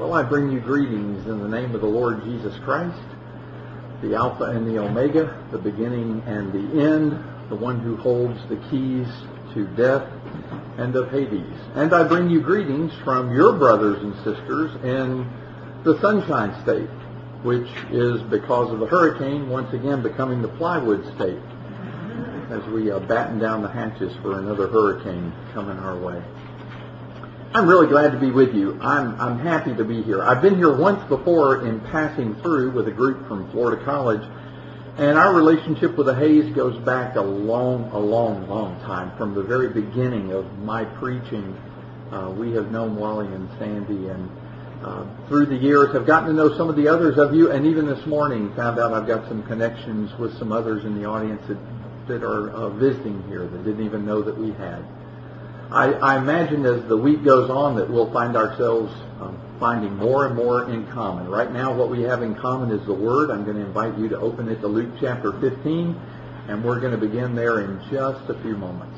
Well, I bring you greetings in the name of the Lord Jesus Christ, the Alpha and the Omega, the beginning and the end, the one who holds the keys to death and of Hades. And I bring you greetings from your brothers and sisters in the Sunshine State, which is, because of the hurricane, once again becoming the Plywood State, as we batten down the hatches for another hurricane coming our way. I'm really glad to be with you. I'm happy to be here. I've been here once before in passing through with a group from Florida College, and our relationship with the Hayes goes back a long time. From the very beginning of my preaching, we have known Wally and Sandy, and through the years have gotten to know some of the others of you, and even this morning found out I've got some connections with some others in the audience that are visiting here that didn't even know that we had. I imagine as the week goes on that we'll find ourselves finding more and more in common. Right now what we have in common is the Word. I'm going to invite you to open it to Luke chapter 15, and we're going to begin there in just a few moments.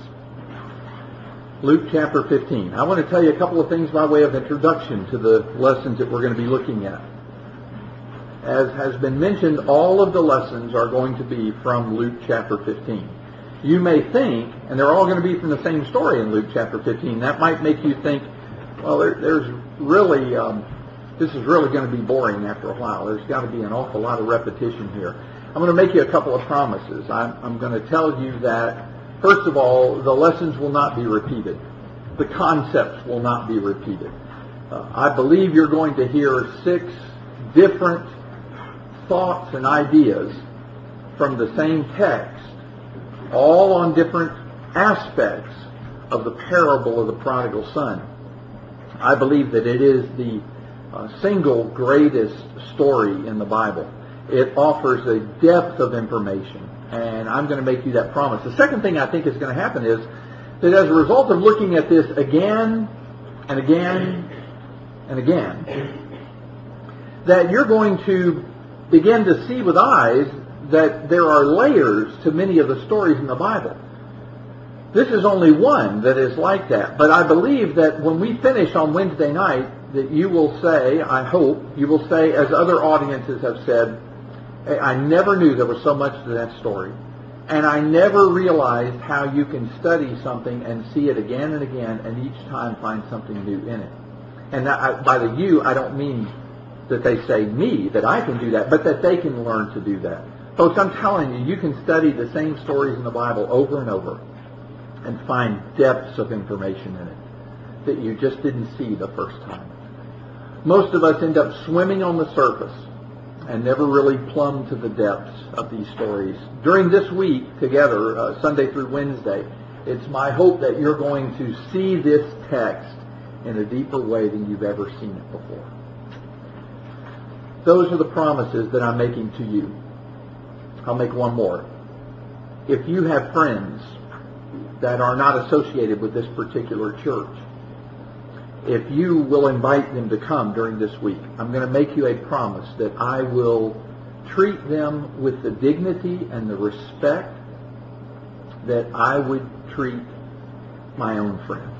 Luke chapter 15. I want to tell you a couple of things by way of introduction to the lessons that we're going to be looking at. As has been mentioned, all of the lessons are going to be from Luke chapter 15. You may think, and they're all going to be from the same story in Luke chapter 15, that might make you think, well, there's really, this is really going to be boring after a while. There's got to be an awful lot of repetition here. I'm going to make you a couple of promises. I'm going to tell you that, first of all, the lessons will not be repeated. The concepts will not be repeated. I believe you're going to hear 6 different thoughts and ideas from the same text, all on different aspects of the parable of the prodigal son. I believe that it is the single greatest story in the Bible. It offers a depth of information, and I'm going to make you that promise. The second thing I think is going to happen is that as a result of looking at this again and again and again, that you're going to begin to see with eyes that there are layers to many of the stories in the Bible. This is only one that is like that. But I believe that when we finish on Wednesday night, that you will say, I hope, you will say, as other audiences have said, hey, I never knew there was so much to that story. And I never realized how you can study something and see it again and again and each time find something new in it. And by the you, I don't mean that they say me, that I can do that, but that they can learn to do that. Folks, I'm telling you, you can study the same stories in the Bible over and over and find depths of information in it that you just didn't see the first time. Most of us end up swimming on the surface and never really plumb to the depths of these stories. During this week together, Sunday through Wednesday, it's my hope that you're going to see this text in a deeper way than you've ever seen it before. Those are the promises that I'm making to you. I'll make one more. If you have friends that are not associated with this particular church, if you will invite them to come during this week, I'm going to make you a promise that I will treat them with the dignity and the respect that I would treat my own friends.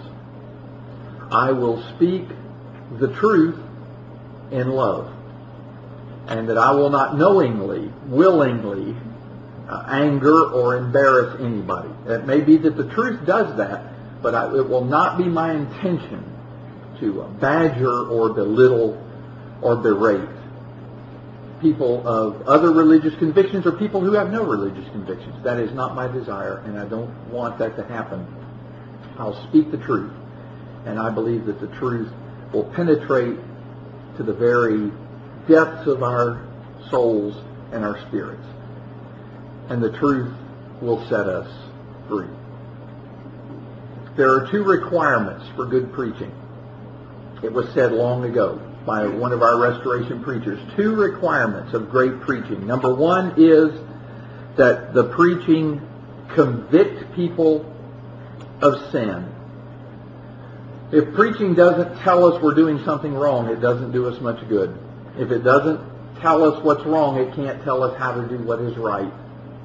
I will speak the truth in love, and that I will not knowingly, willingly anger or embarrass anybody. It may be that the truth does that, but it will not be my intention to badger or belittle or berate people of other religious convictions or people who have no religious convictions. That is not my desire, and I don't want that to happen. I'll speak the truth, and I believe that the truth will penetrate to the very depths of our souls and our spirits. And the truth will set us free. There are 2 requirements for good preaching. It was said long ago by one of our restoration preachers. 2 requirements of great preaching. Number 1 is that the preaching convict people of sin. If preaching doesn't tell us we're doing something wrong, it doesn't do us much good. If it doesn't tell us what's wrong, it can't tell us how to do what is right.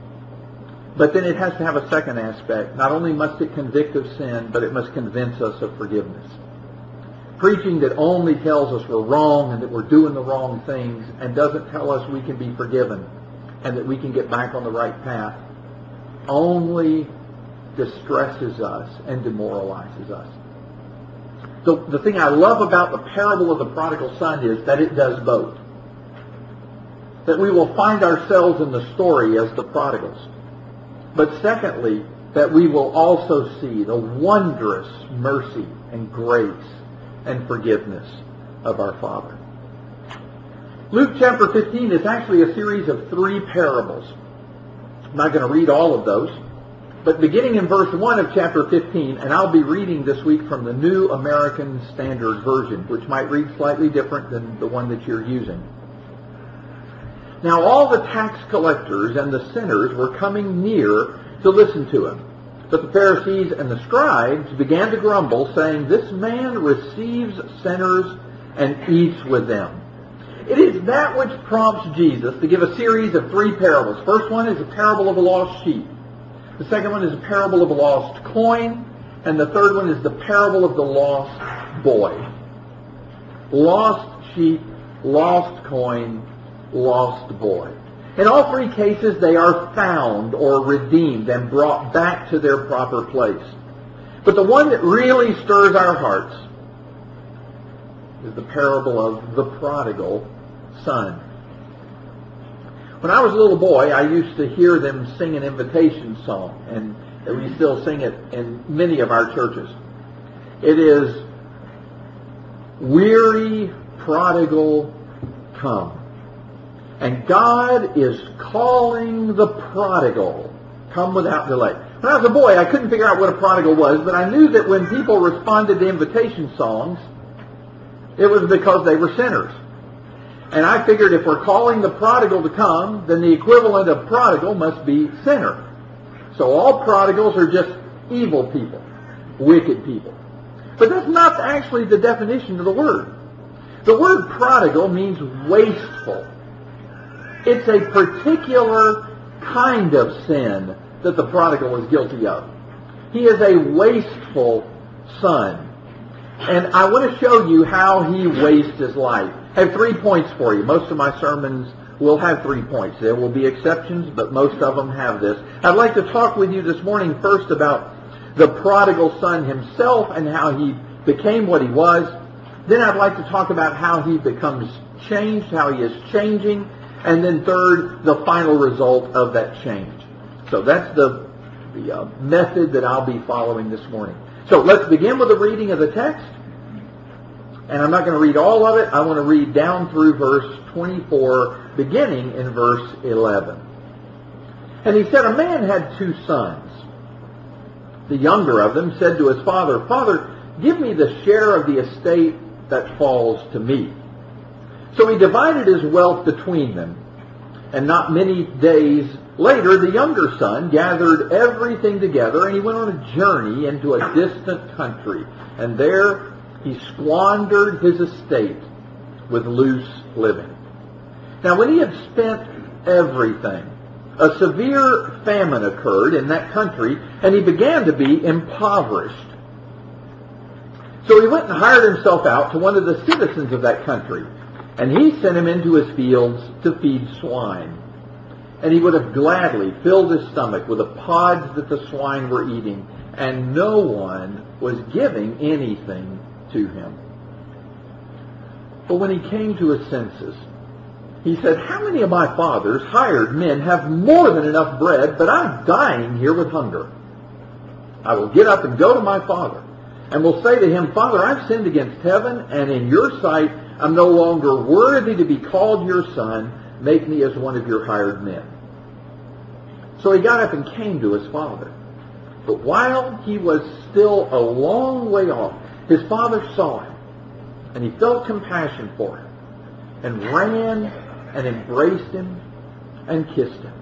But then it has to have a second aspect. Not only must it convict of sin, but it must convince us of forgiveness. Preaching that only tells us we're wrong and that we're doing the wrong things and doesn't tell us we can be forgiven and that we can get back on the right path only distresses us and demoralizes us. So the thing I love about the parable of the prodigal son is that it does both. That we will find ourselves in the story as the prodigals. But secondly, that we will also see the wondrous mercy and grace and forgiveness of our Father. Luke chapter 15 is actually a series of 3 parables. I'm not going to read all of those, but beginning in verse 1 of chapter 15, and I'll be reading this week from the New American Standard Version, which might read slightly different than the one that you're using. Now all the tax collectors and the sinners were coming near to listen to him. But the Pharisees and the scribes began to grumble, saying, "This man receives sinners and eats with them." It is that which prompts Jesus to give a series of 3 parables. First one is a parable of a lost sheep. The second one is a parable of a lost coin. And the third one is the parable of the lost boy. Lost sheep, lost coin, lost boy. In all 3 cases, they are found or redeemed and brought back to their proper place. But the one that really stirs our hearts is the parable of the prodigal son. When I was a little boy, I used to hear them sing an invitation song, and we still sing it in many of our churches. It is, "Weary prodigal, come." And God is calling the prodigal, come without delay. When I was a boy, I couldn't figure out what a prodigal was, but I knew that when people responded to invitation songs, it was because they were sinners. And I figured if we're calling the prodigal to come, then the equivalent of prodigal must be sinner. So all prodigals are just evil people, wicked people. But that's not actually the definition of the word. The word prodigal means wasteful. It's a particular kind of sin that the prodigal is guilty of. He is a wasteful son. And I want to show you how he wastes his life. I have 3 points for you. Most of my sermons will have 3 points. There will be exceptions, but most of them have this. I'd like to talk with you this morning first about the prodigal son himself and how he became what he was. Then I'd like to talk about how he becomes changed, how he is changing. And then third, the final result of that change. So that's the method that I'll be following this morning. So let's begin with a reading of the text. And I'm not going to read all of it. I want to read down through verse 24, beginning in verse 11. And he said, "A man had 2 sons. The younger of them said to his father, 'Father, give me the share of the estate that falls to me.' So he divided his wealth between them. And not many days later, the younger son gathered everything together, and he went on a journey into a distant country. And there he squandered his estate with loose living. Now when he had spent everything, a severe famine occurred in that country, and he began to be impoverished. So he went and hired himself out to one of the citizens of that country, and he sent him into his fields to feed swine. And he would have gladly filled his stomach with the pods that the swine were eating, and no one was giving anything to him. But when he came to his senses, he said, 'How many of my father's hired men have more than enough bread, but I'm dying here with hunger? I will get up and go to my father, and will say to him, Father, I've sinned against heaven, and in your sight I'm no longer worthy to be called your son. Make me as one of your hired men.' So he got up and came to his father. But while he was still a long way off, his father saw him, and he felt compassion for him, and ran and embraced him and kissed him.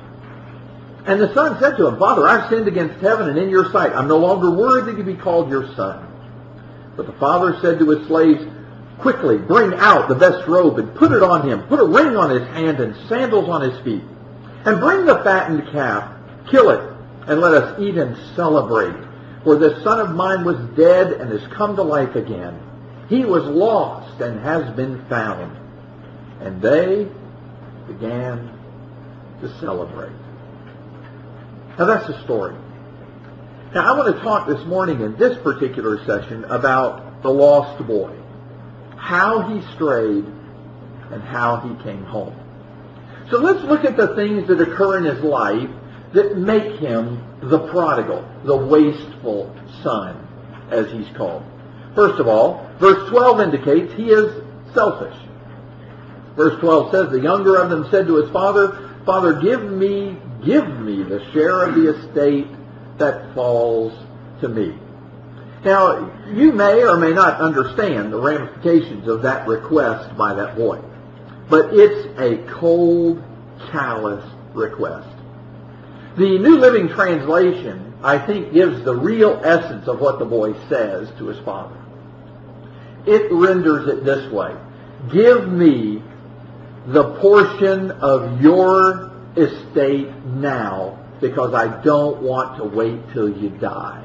And the son said to him, Father, I've sinned against heaven and in your sight. I'm no longer worthy to be called your son. But the father said to his slaves, Quickly, bring out the best robe and put it on him. Put a ring on his hand and sandals on his feet. And bring the fattened calf, kill it, and let us eat and celebrate. For this son of mine was dead and has come to life again. He was lost and has been found. And they began to celebrate. Now that's the story. Now I want to talk this morning in this particular session about the lost boy. How he strayed and how he came home. So let's look at the things that occur in his life that make him the prodigal, the wasteful son, as he's called. First of all, verse 12 indicates he is selfish. Verse 12 says, the younger of them said to his father, Father, give me the share of the estate that falls to me. Now, you may or may not understand the ramifications of that request by that boy. But it's a cold, callous request. The New Living Translation, I think, gives the real essence of what the boy says to his father. It renders it this way. Give me the portion of your estate now, because I don't want to wait till you die.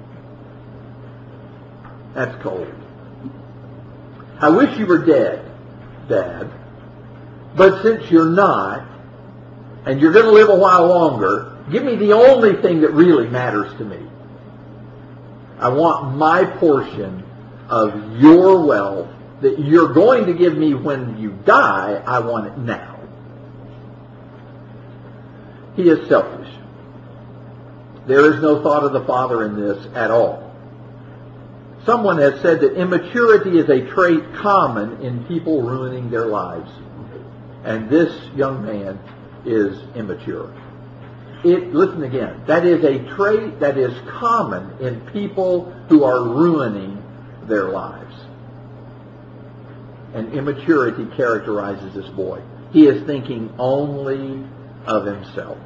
That's cold. I wish you were dead, Dad. But since you're not, and you're going to live a while longer, give me the only thing that really matters to me. I want my portion of your wealth that you're going to give me when you die. I want it now. He is selfish. There is no thought of the Father in this at all. Someone has said that immaturity is a trait common in people ruining their lives. And this young man is immature. Listen again, that is a trait that is common in people who are ruining their lives. And immaturity characterizes this boy. He is thinking only of himself.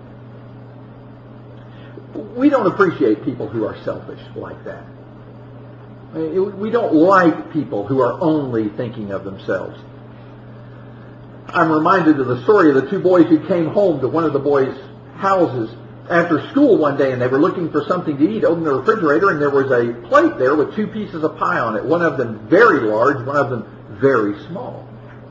We don't appreciate people who are selfish like that. We don't like people who are only thinking of themselves. I'm reminded of the story of the two boys who came home to one of the boys' houses after school one day, and they were looking for something to eat, opened the refrigerator, and there was a plate there with two pieces of pie on it, one of them very large, one of them very small.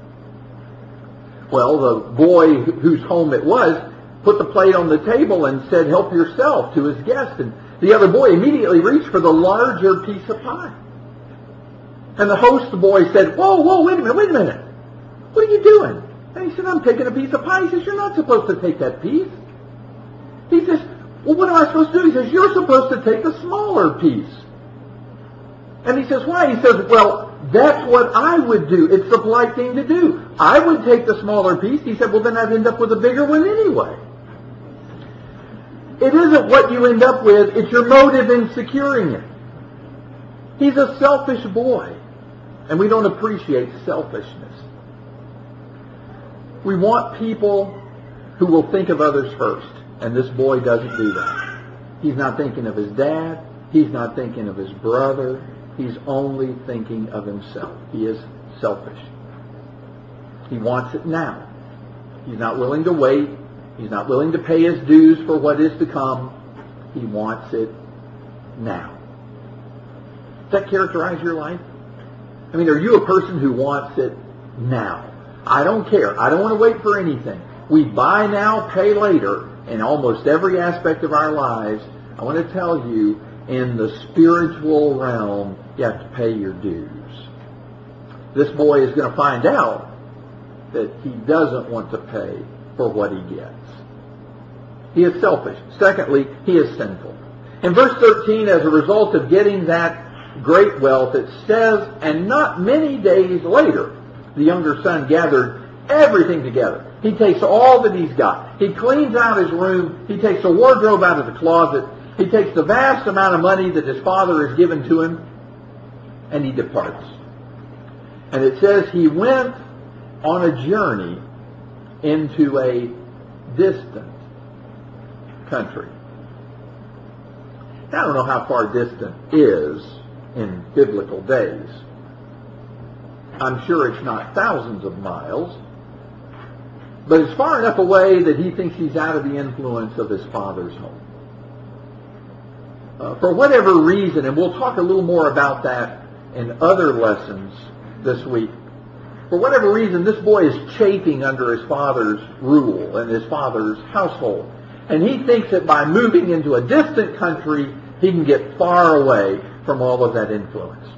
Well, the boy whose home it was put the plate on the table and said, help yourself, to his guest, and the other boy immediately reached for the larger piece of pie. And the host boy said, whoa, wait a minute. What are you doing? And he said, I'm taking a piece of pie. He says, you're not supposed to take that piece. He says, well, what am I supposed to do? He says, you're supposed to take the smaller piece. And he says, why? He says, well, that's what I would do. It's the polite thing to do. I would take the smaller piece. He said, well, then I'd end up with a bigger one anyway. It isn't what you end up with. It's your motive in securing it. He's a selfish boy. And we don't appreciate selfishness. We want people who will think of others first. And this boy doesn't do that. He's not thinking of his dad. He's not thinking of his brother. He's only thinking of himself. He is selfish. He wants it now. He's not willing to wait. He's not willing to pay his dues for what is to come. He wants it now. Does that characterize your life? I mean, are you a person who wants it now? I don't care. I don't want to wait for anything. We buy now, pay later in almost every aspect of our lives. I want to tell you, in the spiritual realm, you have to pay your dues. This boy is going to find out that he doesn't want to pay for what he gets. He is selfish. Secondly, he is sinful. In verse 13, as a result of getting that great wealth, it says, and not many days later, the younger son gathered everything together. He takes all that he's got. He cleans out his room. He takes a wardrobe out of the closet. He takes the vast amount of money that his father has given to him, and he departs. And it says he went on a journey into a distant country. Now, I don't know how far distant is in biblical days. I'm sure it's not thousands of miles, but it's far enough away that he thinks he's out of the influence of his father's home. For whatever reason, and we'll talk a little more about that in other lessons this week. For whatever reason, this boy is chafing under his father's rule and his father's household. And he thinks that by moving into a distant country, he can get far away from all of that influence.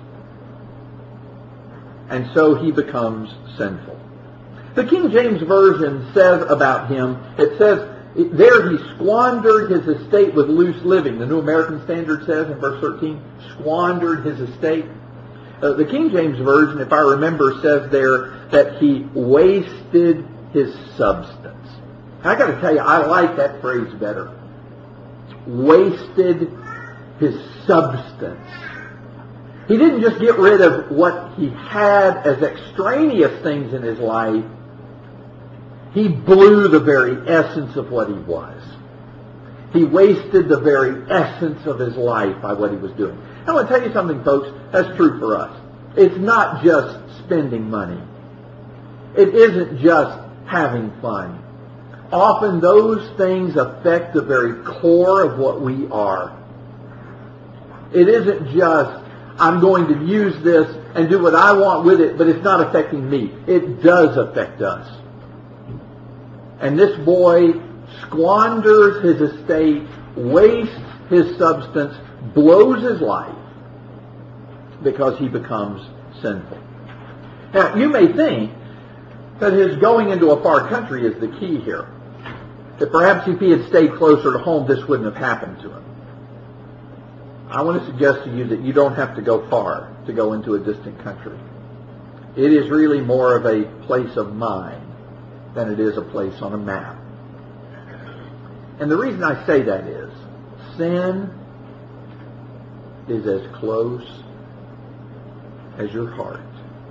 And so he becomes sinful. The King James Version says about him, it says, there he squandered his estate with loose living. The New American Standard says in verse 13, squandered his estate. The King James Version, if I remember, says there that he wasted his substance. I got to tell you, I like that phrase better. Wasted his substance. He didn't just get rid of what he had as extraneous things in his life. He blew the very essence of what he was. He wasted the very essence of his life by what he was doing. I want to tell you something, folks. That's true for us. It's not just spending money. It isn't just having fun. Often those things affect the very core of what we are. It isn't just, I'm going to use this and do what I want with it, but it's not affecting me. It does affect us. And this boy squanders his estate, wastes his substance, blows his life because he becomes sinful. Now, you may think that his going into a far country is the key here. That perhaps if he had stayed closer to home, this wouldn't have happened to him. I want to suggest to you that you don't have to go far to go into a distant country. It is really more of a place of mind than it is a place on a map. And the reason I say that is, sin is as close as your heart.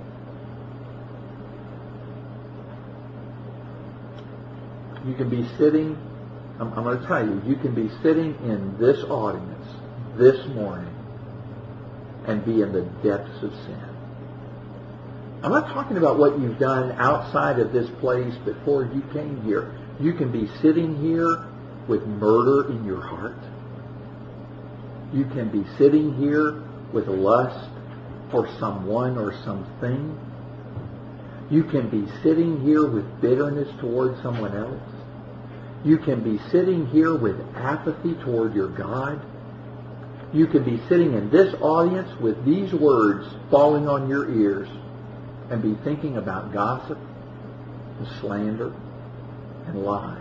You can be sitting, I'm going to tell you, you can be sitting in this audience this morning and be in the depths of sin. I'm not talking about what you've done outside of this place before you came here. You can be sitting here with murder in your heart. You can be sitting here with lust for someone or something. You can be sitting here with bitterness toward someone else. You can be sitting here with apathy toward your God. You can be sitting in this audience with these words falling on your ears and be thinking about gossip and slander and lies.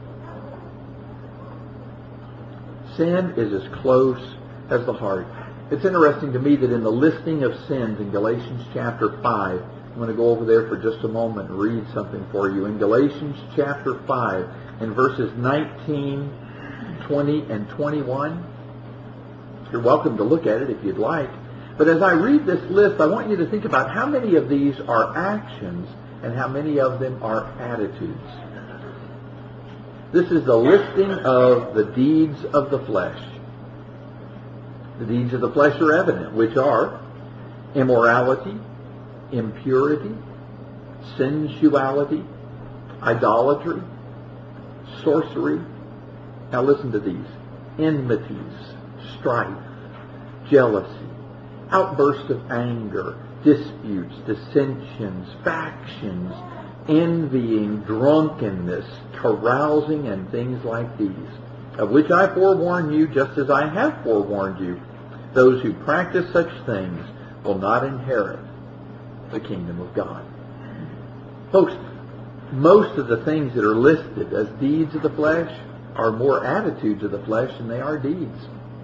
Sin is as close as the heart. It's interesting to me that in the listing of sins in Galatians chapter 5, I'm going to go over there for just a moment and read something for you. In Galatians chapter 5, in verses 19, 20, and 21, you're welcome to look at it if you'd like. But as I read this list, I want you to think about how many of these are actions and how many of them are attitudes. This is the listing of the deeds of the flesh. The deeds of the flesh are evident, which are immorality, impurity, sensuality, idolatry, sorcery. Now listen to these. Enmities, strife, jealousy, outbursts of anger, disputes, dissensions, factions, envying, drunkenness, carousing, and things like these, of which I forewarn you, just as I have forewarned you. Those who practice such things will not inherit the kingdom of God. Folks, most of the things that are listed as deeds of the flesh are more attitudes of the flesh than they are deeds.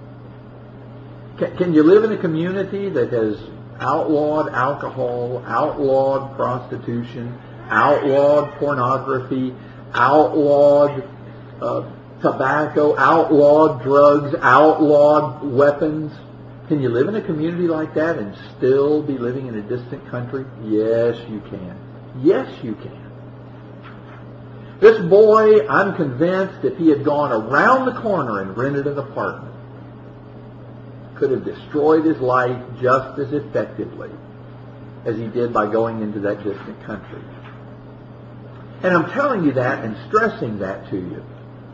Can you live in a community that has outlawed alcohol, outlawed prostitution, outlawed pornography, outlawed tobacco, outlawed drugs, outlawed weapons? Can you live in a community like that and still be living in a distant country? Yes, you can. Yes, you can. This boy, I'm convinced, if he had gone around the corner and rented an apartment, could have destroyed his life just as effectively as he did by going into that distant country. And I'm telling you that and stressing that to you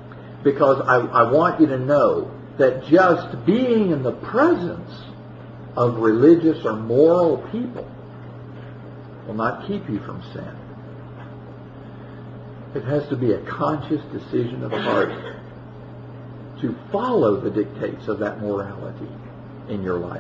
because I want you to know that just being in the presence of religious or moral people will not keep you from sin. It has to be a conscious decision of the heart to follow the dictates of that morality in your life.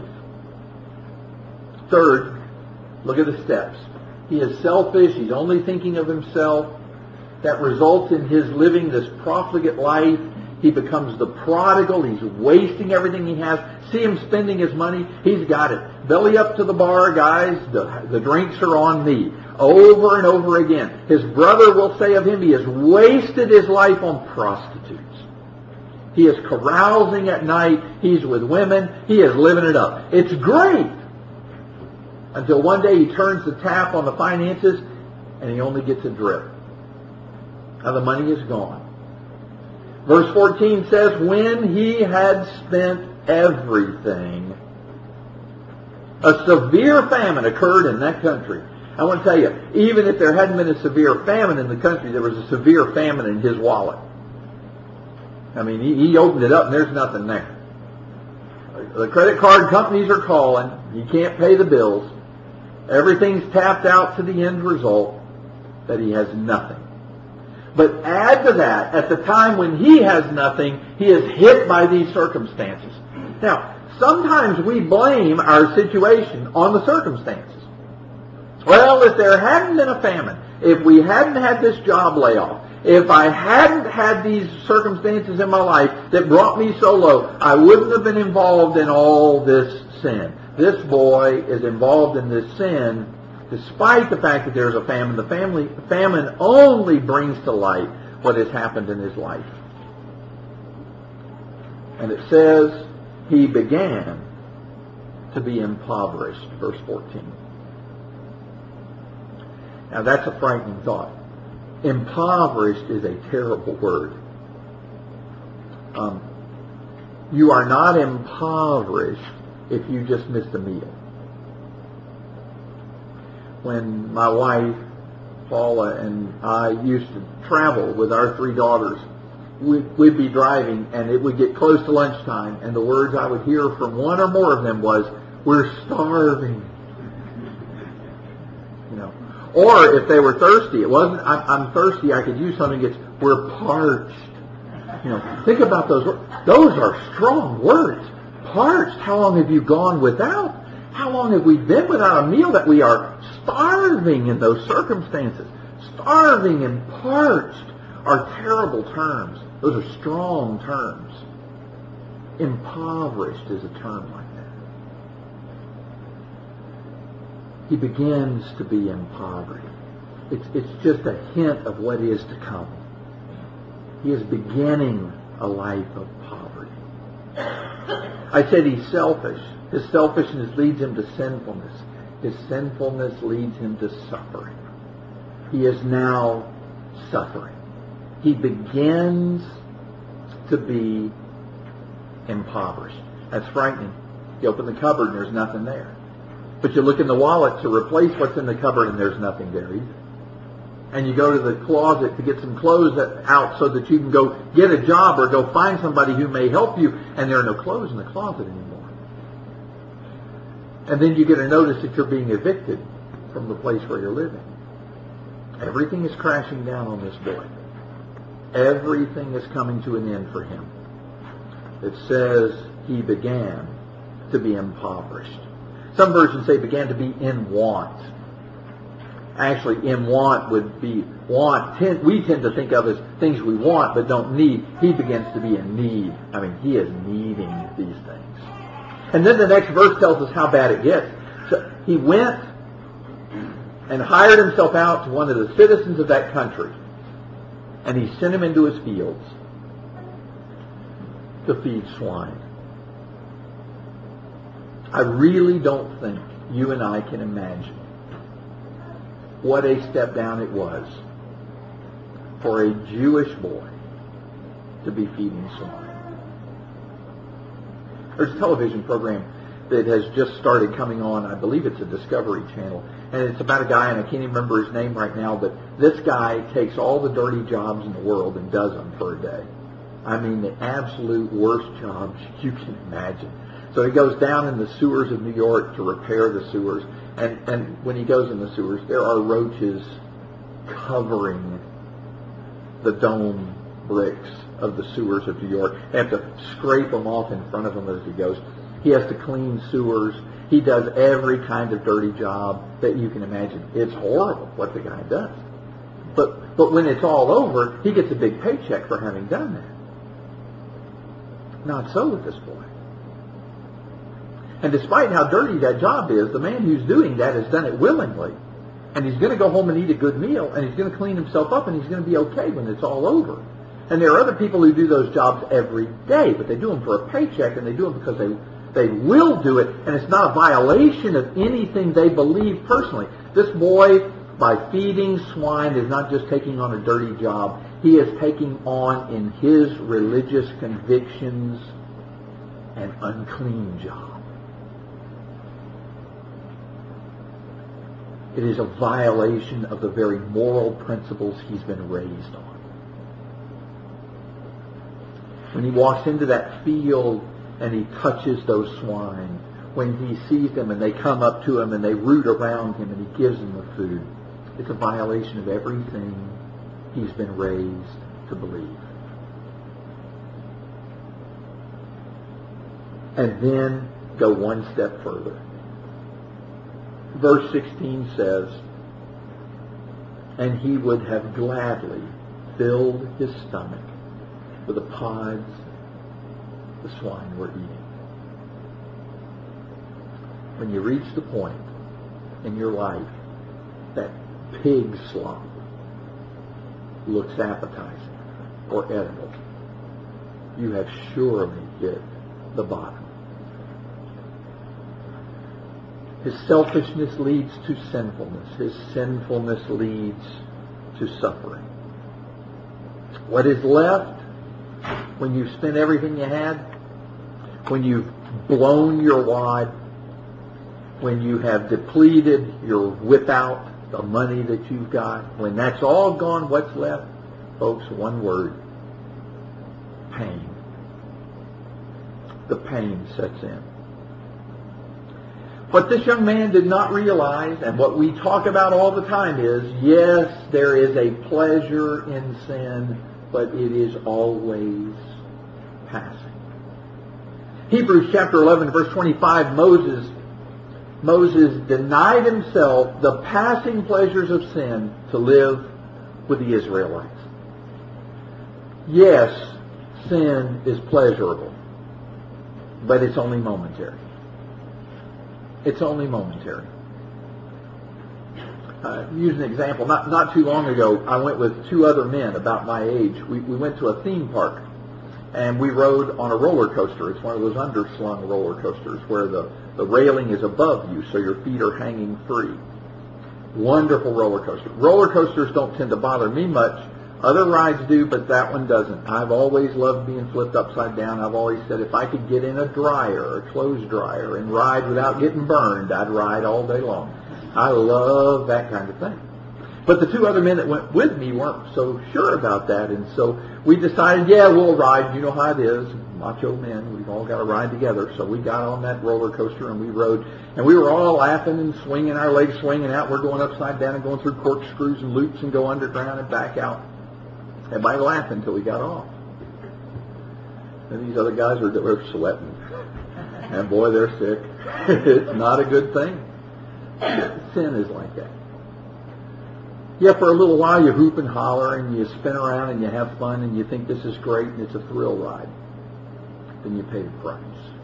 Third, look at the steps. He is selfish. He's only thinking of himself. That results in his living this profligate life. He becomes the prodigal. He's wasting everything he has. See him spending his money. He's got it. Belly up to the bar, guys. The drinks are on me. Over and over again. His brother will say of him, he has wasted his life on prostitutes. He is carousing at night. He's with women. He is living it up. It's great. Until one day he turns the tap on the finances and he only gets a drip. Now the money is gone. Verse 14 says, when he had spent everything, a severe famine occurred in that country. I want to tell you, even if there hadn't been a severe famine in the country, there was a severe famine in his wallet. I mean, he opened it up and there's nothing there. The credit card companies are calling. He can't pay the bills. Everything's tapped out to the end result that he has nothing. But add to that, at the time when he has nothing, he is hit by these circumstances. Now, sometimes we blame our situation on the circumstances. Well, if there hadn't been a famine, if we hadn't had this job layoff, if I hadn't had these circumstances in my life that brought me so low, I wouldn't have been involved in all this sin. This boy is involved in this sin despite the fact that there's a famine. The famine only brings to light what has happened in his life. And it says, he began to be impoverished, verse 14. Now that's a frightening thought. Impoverished is a terrible word. You are not impoverished if you just missed a meal. When my wife, Paula, and I used to travel with our three daughters, we'd be driving and it would get close to lunchtime and the words I would hear from one or more of them was, we're starving. You know. Or if they were thirsty, it wasn't, I'm thirsty, I could use something, it's, we're parched. You know, think about those words. Those are strong words. Parched. How long have you gone without? How long have we been without a meal that we are starving in those circumstances? Starving and parched are terrible terms. Those are strong terms. Impoverished is a term like that. He begins to be impoverished. It's just a hint of what is to come. He is beginning a life of poverty. I said he's selfish. His selfishness leads him to sinfulness. His sinfulness leads him to suffering. He is now suffering. He begins to be impoverished. That's frightening. You open the cupboard and there's nothing there. But you look in the wallet to replace what's in the cupboard and there's nothing there either. And you go to the closet to get some clothes out so that you can go get a job or go find somebody who may help you, and there are no clothes in the closet anymore. And then you get a notice that you're being evicted from the place where you're living. Everything is crashing down on this boy. Everything is coming to an end for him. It says he began to be impoverished. Some versions say began to be in want. Actually, in want would be want. We tend to think of as things we want but don't need. He begins to be in need. I mean, he is needing these things. And then the next verse tells us how bad it gets. So he went and hired himself out to one of the citizens of that country. And he sent him into his fields to feed swine. I really don't think you and I can imagine what a step down it was for a Jewish boy to be feeding swine. There's a television program that has just started coming on. I believe it's a Discovery Channel. And it's about a guy, and I can't even remember his name right now, but this guy takes all the dirty jobs in the world and does them for a day. I mean, the absolute worst jobs you can imagine. So he goes down in the sewers of New York to repair the sewers. And when he goes in the sewers, there are roaches covering the dome bricks of the sewers of New York. They have to scrape them off in front of him as he goes. He has to clean sewers. He does every kind of dirty job that you can imagine. It's horrible what the guy does. But when it's all over, he gets a big paycheck for having done that. Not so with this boy. And despite how dirty that job is, the man who's doing that has done it willingly. And he's going to go home and eat a good meal, and he's going to clean himself up, and he's going to be okay when it's all over. And there are other people who do those jobs every day, but they do them for a paycheck, and they do them because they will do it, and it's not a violation of anything they believe personally. This boy, by feeding swine, is not just taking on a dirty job. He is taking on, in his religious convictions, an unclean job. It is a violation of the very moral principles he's been raised on. When he walks into that field and he touches those swine, when he sees them and they come up to him and they root around him and he gives them the food, it's a violation of everything he's been raised to believe. And then go one step further. Verse 16 says, and he would have gladly filled his stomach with the pods the swine were eating. When you reach the point in your life that pig slop looks appetizing or edible, you have surely hit the bottom. His selfishness leads to sinfulness. His sinfulness leads to suffering. What is left when you've spent everything you had, when you've blown your wad, when you have depleted your whip out, the money that you've got, when that's all gone, what's left? Folks, one word: pain. The pain sets in. What this young man did not realize, and what we talk about all the time, is, yes, there is a pleasure in sin, but it is always passing. Hebrews chapter 11, verse 25, Moses denied himself the passing pleasures of sin to live with the Israelites. Yes, sin is pleasurable, but it's only momentary. It's only momentary. Use an example. Not too long ago, I went with two other men about my age. We went to a theme park, and we rode on a roller coaster. It's one of those underslung roller coasters where the railing is above you, so your feet are hanging free. Wonderful roller coaster. Roller coasters don't tend to bother me much. Other rides do, but that one doesn't. I've always loved being flipped upside down. I've always said if I could get in a dryer, a clothes dryer, and ride without getting burned, I'd ride all day long. I love that kind of thing. But the two other men that went with me weren't so sure about that, and so we decided, yeah, we'll ride. You know how it is. Macho men, we've all got to ride together. So we got on that roller coaster and we rode, and we were all laughing and swinging, our legs swinging out. We're going upside down and going through corkscrews and loops and go underground and back out. Everybody laughed until we got off. And these other guys were sweating. And boy, they're sick. It's not a good thing. Sin is like that. Yeah, for a little while you hoop and holler and you spin around and you have fun and you think this is great and it's a thrill ride. Then you pay the price.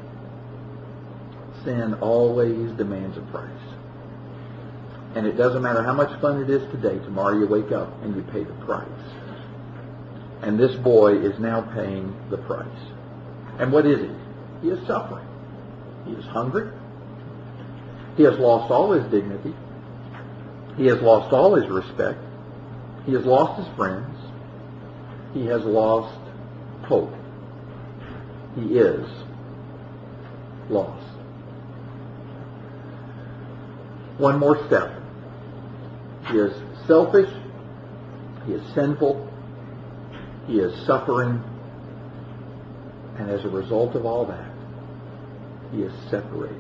Sin always demands a price. And it doesn't matter how much fun it is today, tomorrow you wake up and you pay the price. And this boy is now paying the price. And what is he? He is suffering. He is hungry. He has lost all his dignity. He has lost all his respect. He has lost his friends. He has lost hope. He is lost. One more step. He is selfish. He is sinful. He is suffering, and as a result of all that, he is separated.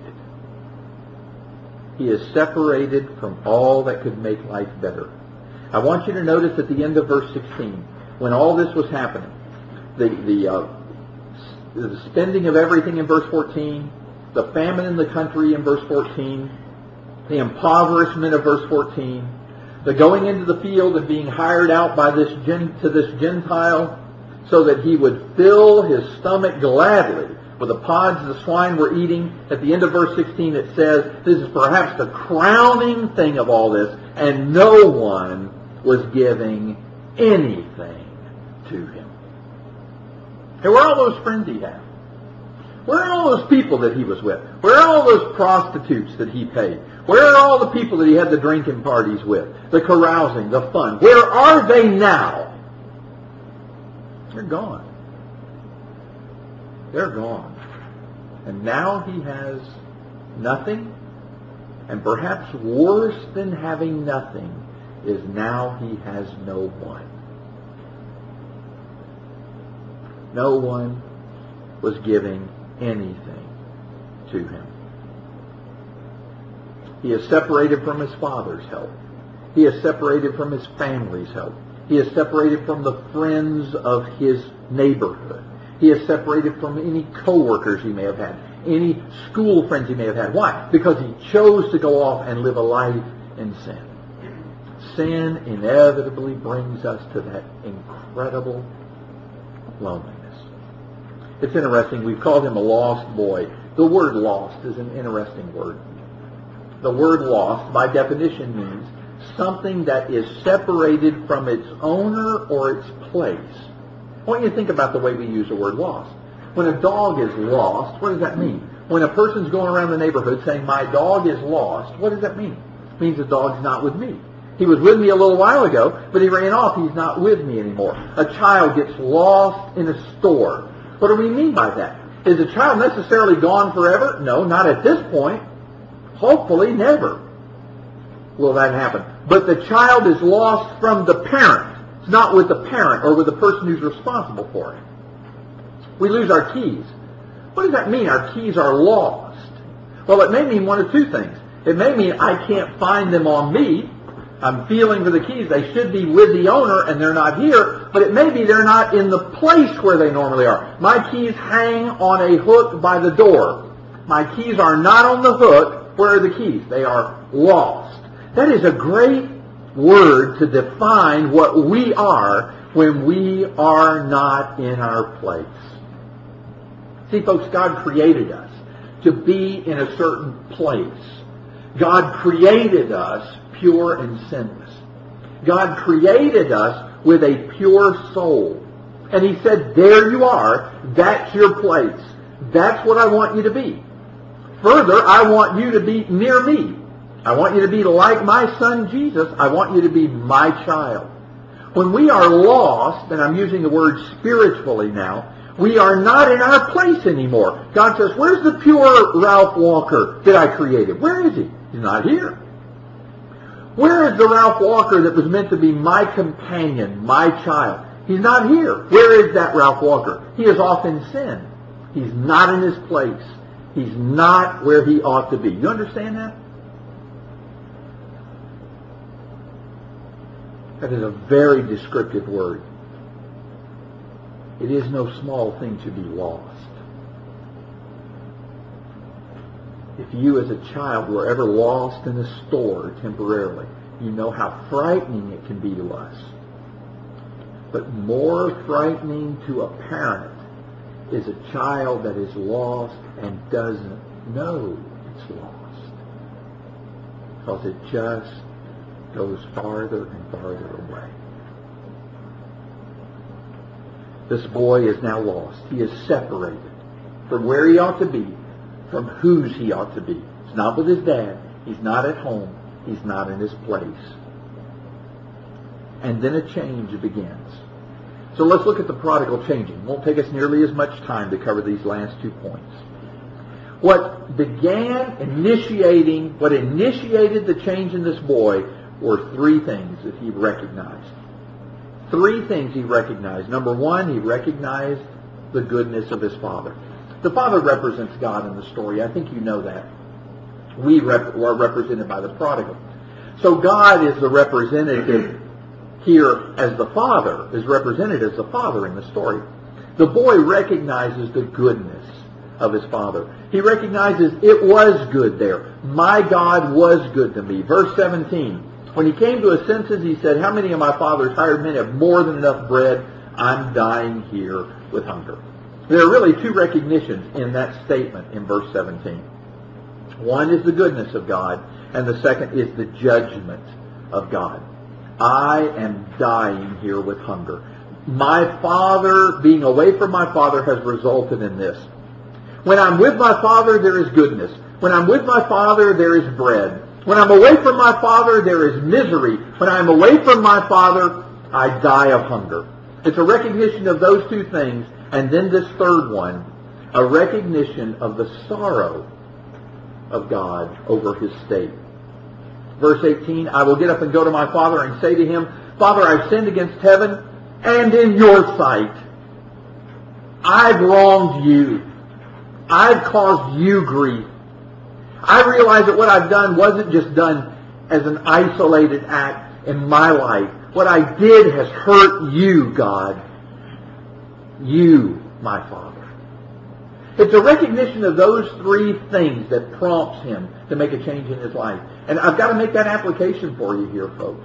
He is separated from all that could make life better. I want you to notice at the end of verse 16, when all this was happening, the spending of everything in verse 14, the famine in the country in verse 14, the impoverishment of verse 14, the going into the field and being hired out by this Gentile so that he would fill his stomach gladly with the pods the swine were eating. At the end of verse 16 it says, this is perhaps the crowning thing of all this, and no one was giving anything to him. And where are all those friends he had? Where are all those people that he was with? Where are all those prostitutes that he paid? Where are all the people that he had the drinking parties with? The carousing, the fun. Where are they now? They're gone. They're gone. And now he has nothing. And perhaps worse than having nothing is now he has no one. No one was giving anything to him. He is separated from his father's help. He is separated from his family's help. He is separated from the friends of his neighborhood. He is separated from any co-workers he may have had, any school friends he may have had. Why? Because he chose to go off and live a life in sin. Sin inevitably brings us to that incredible loneliness. It's interesting. We've called him a lost boy. The word lost is an interesting word. The word lost, by definition, means something that is separated from its owner or its place. I want you to think about the way we use the word lost. When a dog is lost, what does that mean? When a person's going around the neighborhood saying, my dog is lost, what does that mean? It means the dog's not with me. He was with me a little while ago, but he ran off. He's not with me anymore. A child gets lost in a store. What do we mean by that? Is the child necessarily gone forever? No, not at this point. Hopefully never will that happen. But the child is lost from the parent. It's not with the parent or with the person who's responsible for it. We lose our keys. What does that mean, our keys are lost? Well, it may mean one of two things. It may mean I can't find them on me. I'm feeling for the keys. They should be with the owner and they're not here. But it may be they're not in the place where they normally are. My keys hang on a hook by the door. My keys are not on the hook. Where are the keys? They are lost. That is a great word to define what we are when we are not in our place. See, folks, God created us to be in a certain place. God created us pure and sinless. God created us with a pure soul. And he said, there you are. That's your place. That's what I want you to be. Further, I want you to be near me. I want you to be like my son Jesus. I want you to be my child. When we are lost, and I'm using the word spiritually now, we are not in our place anymore. God says, where's the pure Ralph Walker that I created? Where is he? He's not here. Where is the Ralph Walker that was meant to be my companion, my child? He's not here. Where is that Ralph Walker? He is off in sin. He's not in his place. He's not where he ought to be. You understand that? That is a very descriptive word. It is no small thing to be lost. If you as a child were ever lost in a store temporarily, you know how frightening it can be to us. But more frightening to a parent is a child that is lost and doesn't know it's lost. Because it just goes farther and farther away. This boy is now lost. He is separated from where he ought to be, from whose he ought to be. He's not with his dad. He's not at home. He's not in his place. And then a change begins. So let's look at the prodigal changing. It won't take us nearly as much time to cover these last 2 points. What initiated the change in this boy were 3 things that he recognized. 3 things he recognized. Number 1, he recognized the goodness of his father. The Father represents God in the story. I think you know that. We are represented by the prodigal. So God is the representative here as the Father, is represented as the Father in the story. The boy recognizes the goodness of his father. He recognizes it was good there. My God was good to me. Verse 17, when he came to his senses, he said, how many of my father's hired men have more than enough bread? I'm dying here with hunger. There are really two recognitions in that statement in verse 17. One is the goodness of God, and the second is the judgment of God. I am dying here with hunger. My father, being away from my father, has resulted in this. When I'm with my father, there is goodness. When I'm with my father, there is bread. When I'm away from my father, there is misery. When I'm away from my father, I die of hunger. It's a recognition of those two things, and then this third one, a recognition of the sorrow of God over his state. Verse 18, I will get up and go to my father and say to him, Father, I've sinned against heaven and in your sight. I've wronged you. I've caused you grief. I realize that what I've done wasn't just done as an isolated act in my life. What I did has hurt you, God. You, my Father. It's a recognition of those three things that prompts him to make a change in his life. And I've got to make that application for you here, folks.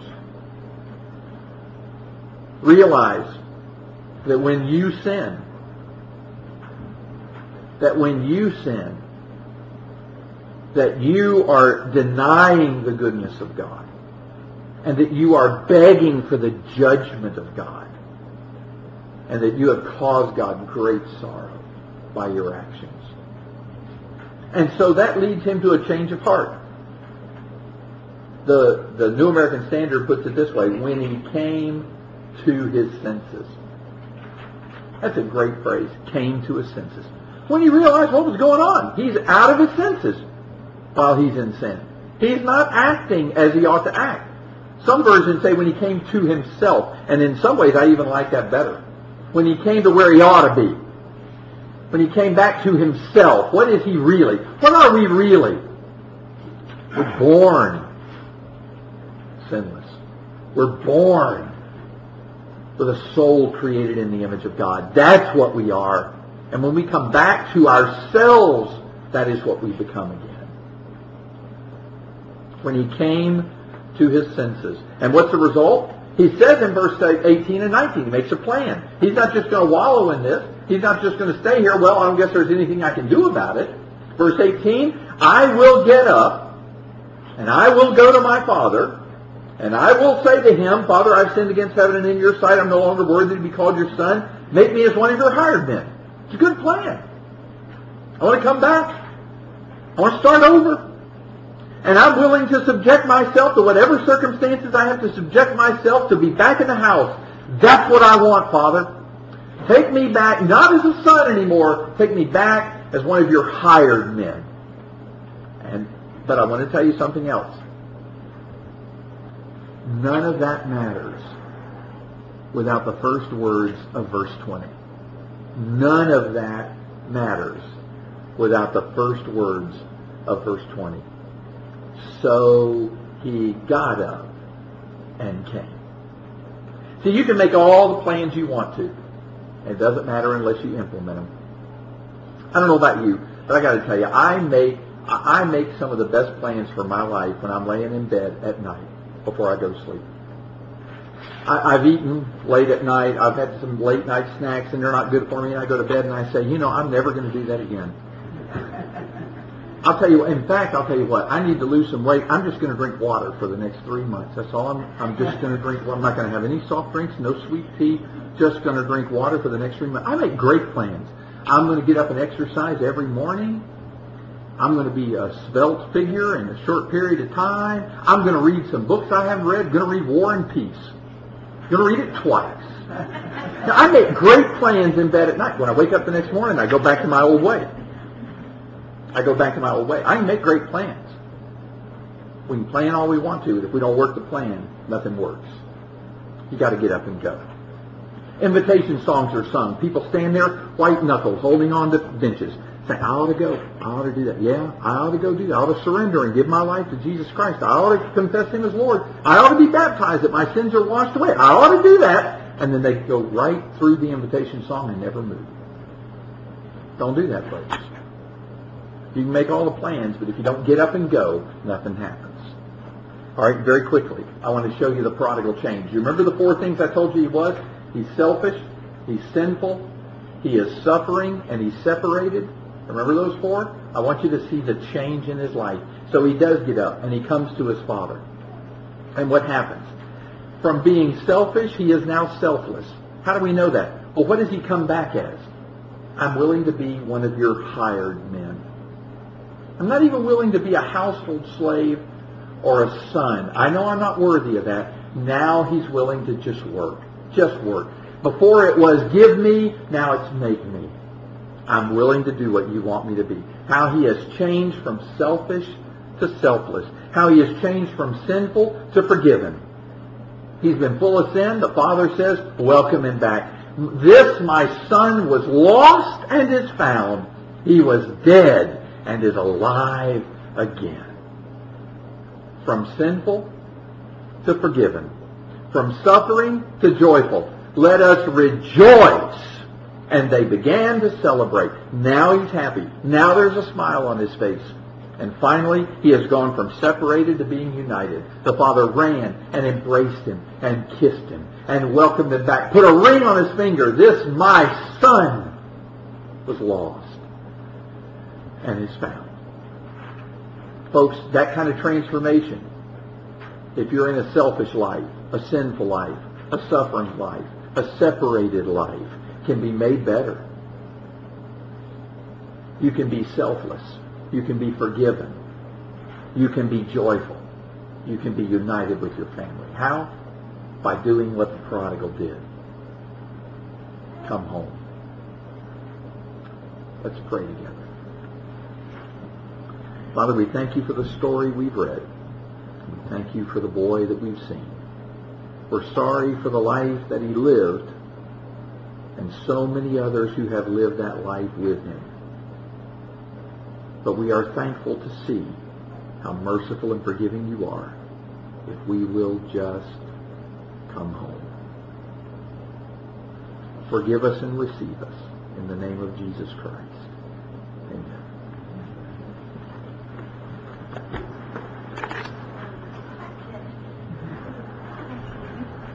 Realize that when you sin, that you are denying the goodness of God, and that you are begging for the judgment of God, and that you have caused God great sorrow by your actions. And so that leads him to a change of heart. The New American Standard puts it this way, when he came to his senses. That's a great phrase, came to his senses. When he realized what was going on, he's out of his senses while he's in sin. He's not acting as he ought to act. Some versions say when he came to himself, and in some ways I even like that better. When he came to where he ought to be. When he came back to himself. What is he really? What are we really? We're born sinless. We're born with a soul created in the image of God. That's what we are. And when we come back to ourselves, that is what we become again. When he came to his senses. And what's the result? He says in verse 18 and 19, he makes a plan. He's not just going to wallow in this. He's not just going to stay here. Well, I don't guess there's anything I can do about it. Verse 18, I will get up, and I will go to my father, and I will say to him, Father, I've sinned against heaven and in your sight. I'm no longer worthy to be called your son. Make me as one of your hired men. It's a good plan. I want to come back. I want to start over. And I'm willing to subject myself to whatever circumstances I have to subject myself to be back in the house. That's what I want, Father. Take me back, not as a son anymore. Take me back as one of your hired men. But I want to tell you something else. None of that matters without the first words of verse 20. None of that matters without the first words of verse 20. So he got up and came. See, you can make all the plans you want to. It doesn't matter unless you implement them. I don't know about you, but I got to tell you, I make some of the best plans for my life when I'm laying in bed at night before I go to sleep. I've eaten late at night. I've had some late night snacks, and they're not good for me. And I go to bed and I say, I'm never going to do that again. I'll tell you what, I need to lose some weight. I'm just going to drink water for the next 3 months. That's all. I'm just going to drink. I'm not going to have any soft drinks, no sweet tea, just going to drink water for the next 3 months. I make great plans. I'm going to get up and exercise every morning. I'm going to be a svelte figure in a short period of time. I'm going to read some books I haven't read. I'm going to read War and Peace. I'm going to read it twice. Now, I make great plans in bed at night. When I wake up the next morning, I go back to my old way. I can make great plans. We can plan all we want to, but if we don't work the plan, nothing works. You got to get up and go. Invitation songs are sung. People stand there, white knuckles, holding on to benches. Say, I ought to go. I ought to do that. Yeah, I ought to go do that. I ought to surrender and give my life to Jesus Christ. I ought to confess Him as Lord. I ought to be baptized that my sins are washed away. I ought to do that. And then they go right through the invitation song and never move. Don't do that, folks. You can make all the plans, but if you don't get up and go, nothing happens. All right, very quickly, I want to show you the prodigal change. You remember the 4 things I told you he was? He's selfish, he's sinful, he is suffering, and he's separated. Remember those 4? I want you to see the change in his life. So he does get up, and he comes to his father. And what happens? From being selfish, he is now selfless. How do we know that? Well, what does he come back as? I'm willing to be one of your hired men. I'm not even willing to be a household slave or a son. I know I'm not worthy of that. Now he's willing to just work. Just work. Before it was give me, now it's make me. I'm willing to do what you want me to be. How he has changed from selfish to selfless. How he has changed from sinful to forgiven. He's been full of sin. The Father says, welcome him back. This, my son, was lost and is found. He was dead and is alive again. From sinful to forgiven. From suffering to joyful. Let us rejoice. And they began to celebrate. Now he's happy. Now there's a smile on his face. And finally, he has gone from separated to being united. The father ran and embraced him and kissed him and welcomed him back. Put a ring on his finger. This, my son, was lost and is found. Folks, that kind of transformation, if you're in a selfish life, a sinful life, a suffering life, a separated life, can be made better. You can be selfless. You can be forgiven. You can be joyful. You can be united with your family. How? By doing what the prodigal did. Come home. Let's pray together. Father, we thank you for the story we've read. We thank you for the boy that we've seen. We're sorry for the life that he lived and so many others who have lived that life with him. But we are thankful to see how merciful and forgiving you are if we will just come home. Forgive us and receive us. In the name of Jesus Christ. Amen.